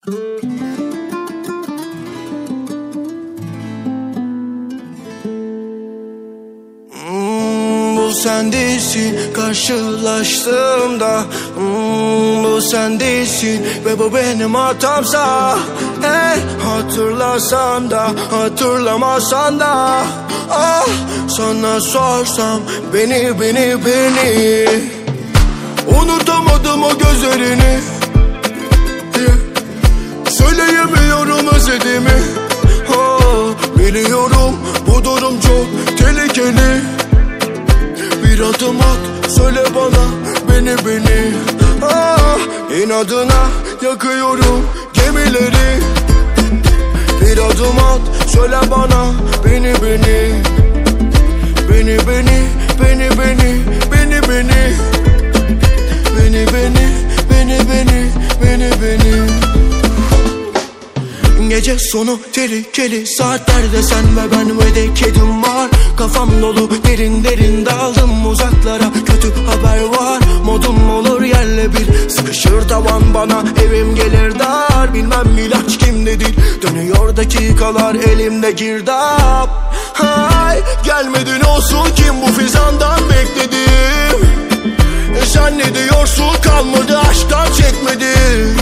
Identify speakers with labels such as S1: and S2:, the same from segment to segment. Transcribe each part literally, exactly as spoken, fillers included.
S1: Hmm, bu sen değilsin karşılaştığımda. hmm, Bu sen değilsin ve bu benim hatamsa. Hey, hatırlasan da hatırlamasan da, ah, sana sorsam beni beni beni. Unutamadım o gözlerini, yeah. Söyleyemiyorum özlediğimi, ah, biliyorum bu durum çok tehlikeli. Bir adım at, söyle bana beni beni, ah, inadına yakıyorum gemileri. Bir adım at, söyle bana beni beni. Beni beni, beni beni, beni beni. Beni beni, beni beni, beni beni. Gece sonu tehlikeli saatlerde sen ve ben ve de kedim var. Kafam dolu derin derin daldım uzaklara, kötü haber var. Modum olur yerle bir, sıkışır tavan bana, evim gelir dar. Bilmem ilaç kimdedir, dönüyor dakikalar elimde girdap. Hay, gelmedin olsun kim bu fizandan bekledim. e Sen ne diyorsun, kalmadı aşktan çekmedim.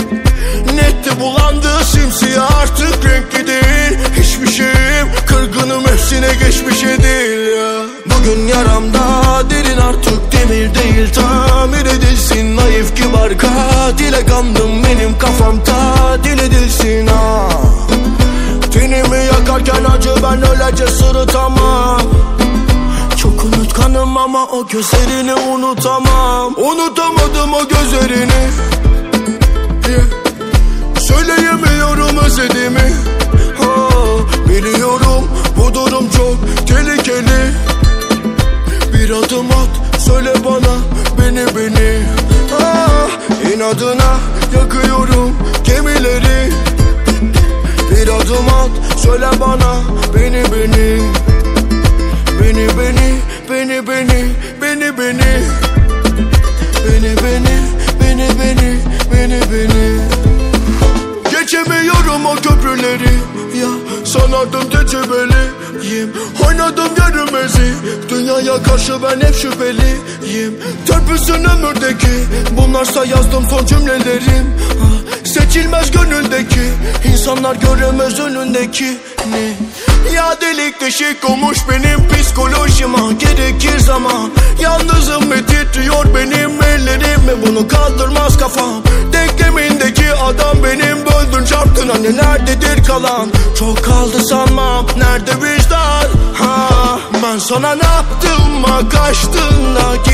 S1: Netti bulandı simsiyah artık renkli değil. Hiçbir şeyim kırgınım, hepsine geçmişe değil ya. Bugün yaramda derin artık demir değil, tamir edilsin. Naif kibar katile kandım, benim kafam tatil edilsin, ha. Tenimi yakarken acı ben öylece sırıtamam. Çok unutkanım ama o gözlerini unutamam. Unutamadım o gözlerini, yeah. Söyleyemiyorum özlediğimi, ah, biliyorum bu durum çok tehlikeli. Bir adım at, söyle bana beni beni, ah, inadına yakıyorum gemileri. Bir adım at, söyle bana beni beni. Beni beni, beni beni, beni beni. Beni beni, beni beni, beni beni. Geçemiyorum o köprüleri, ya sanardım tecrübeliyim. Oynadım görünmezi, dünyaya karşı ben hep şüpheliyim. Törpüsün ömürdeki, bunlarsa yazdım son cümlelerim. ah, Seçilmez gönüldeki, insanlar göremez önündeki ne? Ya delik deşik olmuş benim psikolojime, gerekir zaman. Yalnızım ve titriyor benim ellerim ve bunu kaldırmaz kafam. Denklemindeki adam benim, böldün çarptın, hani nerededir kalan? Çok kaldı sanmam, nerede vicdan? Ha, ben sana ne yaptım, kaçtın da